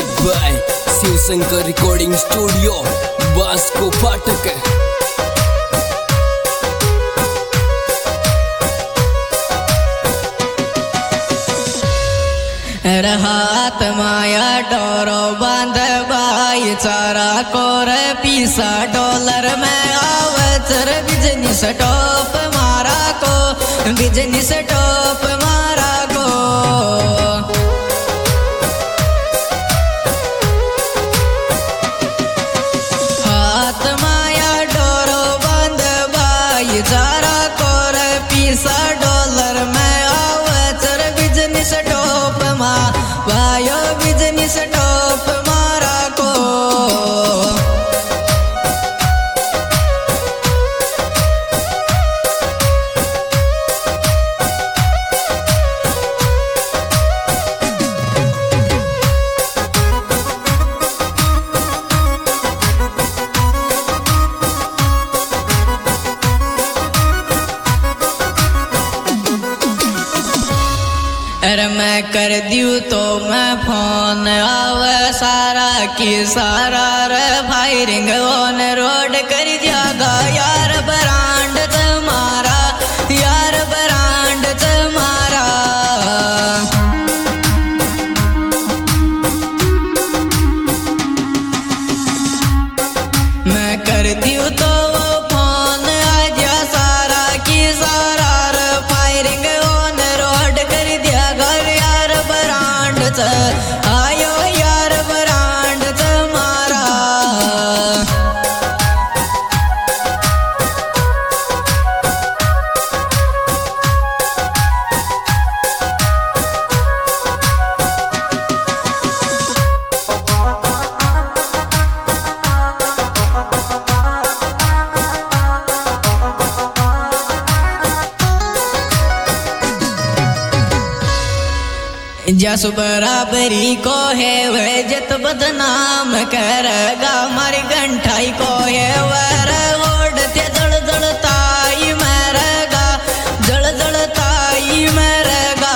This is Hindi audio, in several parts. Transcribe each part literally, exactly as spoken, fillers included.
Music by Shivshankar recording studio बास्को फाटक। हाथ माया डोरो बांध बाई चारा कोर पीसा डॉलर में आवचर बिजनेस टॉप मारा को बिजनेस टॉप मारा को हाथ माया डोरो बांध बाई चारा कोर पीसा डॉलर में आवचर बिजनेस टॉप वायो बिजनेस टॉप मारा को अरे मैं कर दियो तो मैं फोन आवे सारा की सारा रे फायरिंग ऑन रोड कर जागा यार ब्रांड तुम्हारा यार ब्रांड तुम्हारा मैं कर दियो तो फोन आजा सारा की सारा रे फायरिंग ऑन रोड कर आयो यार ब्रांड तुम्हारा जस बराबरी को है वह जत बदनाम करेगा मारी घंटाई को है वह ओढ़ते जड़ जड़ताई मरेगा जड़ जड़ताई मरेगा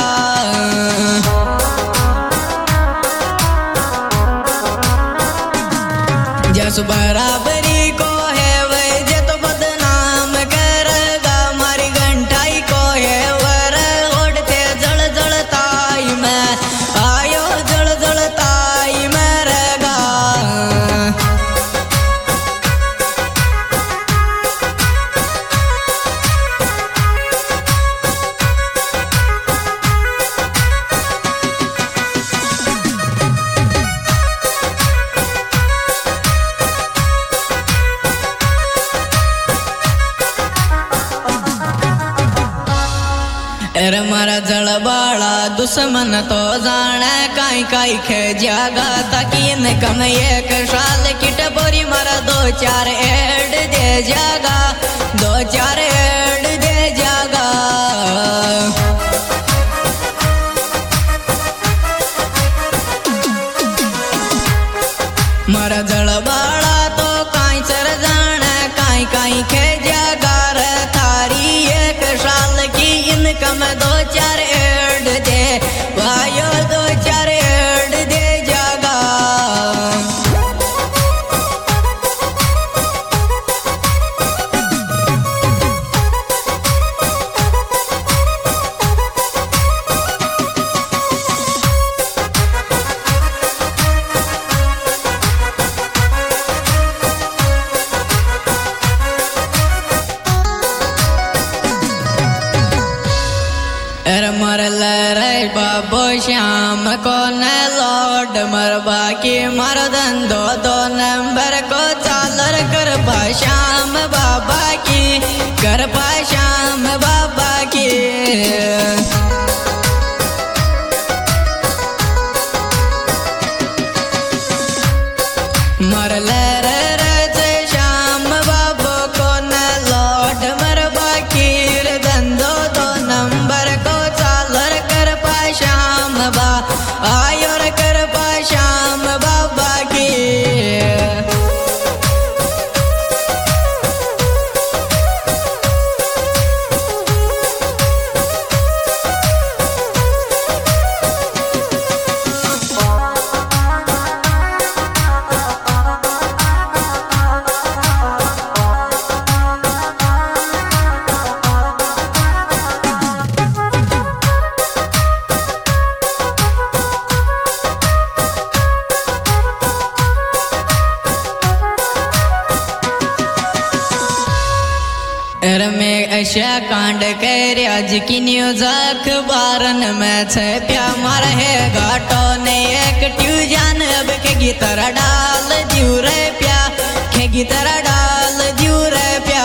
जस बराबरी को है वह जत बदनाम करेगा मारी घंटाई को है वह ओढ़ते जड़ जड़ताई में आयो जड़ जड़ताई मरेगा अरे मारा जड़बाड़ा दुश्मन तो जाने काई काई खे जागा ताकि न कम एक साल किट बोरी मारा दो चार एड दे जागा दो चार एड दे जागा मारा जड़बाड़ा तो काई चर जाने काई काई खे जागा रे थारी एक साल की इनकम दो चार एड दे वायो दो चार एड दे जागा मरल रे बाबो श्याम को न लौट मरबा की मर धंधो दो नंबर को चालर कर पा श्याम बाबा की कर पा श्याम बाबा की मरल रे रे श्याम बाबो को न लौट मरबा की धंधो दो नंबर को श्याम बा आयो रे कर पा श्याम बाबा की में ऐसा कांड कर आज की न्यूज अखबारन में छप्या मार है घाटो ने एक ट्यूजन अब खेगी तरह डाल दियो रे प्या खेगी तरह डाल दियो रे प्या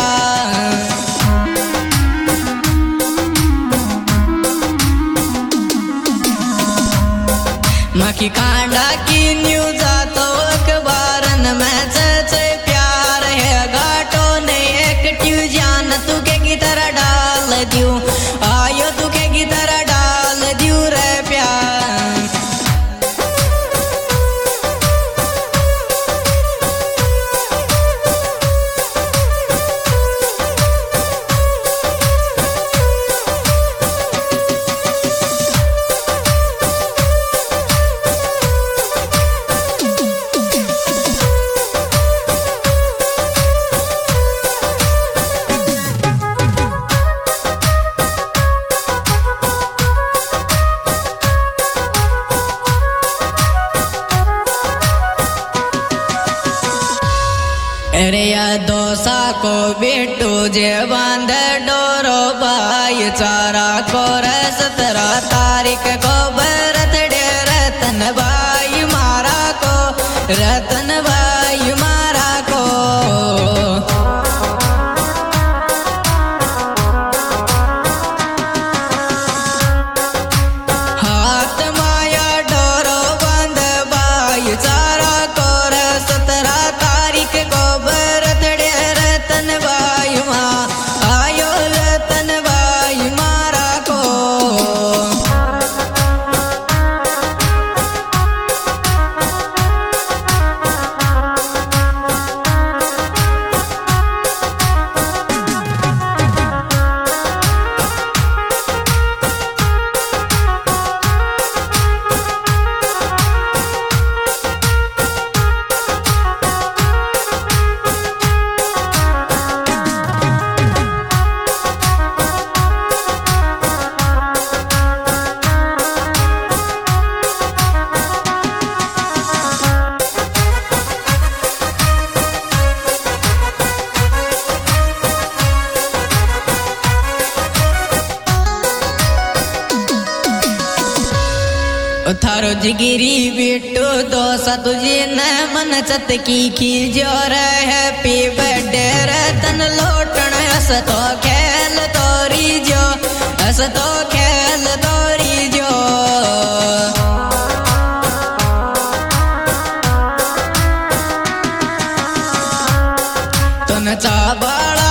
मकी कांडा की न्यूज तो अखबारन में छप्या है घाटो ने एक ट्यूजन तू के तरह डाल दियो आयो तू के तरह डाल दियो रे प्यार अरे या दोसा को बेटू जे बांध डोरो भाई चारा को सत्रह तारीख को भरत डे रतन भाई मारा को रतन भाई मारा को हाथ माया डोरो बांध भाई चारा को सत्रह तारीख को थारो जिगिरी बेटो दोसा तुझे न मन चत की खील जोर हैप्पी बर्थडे रतन लोटन हस तो खेल तोरी जो हस तो खेल तोरी जो तुन चा बाड़ा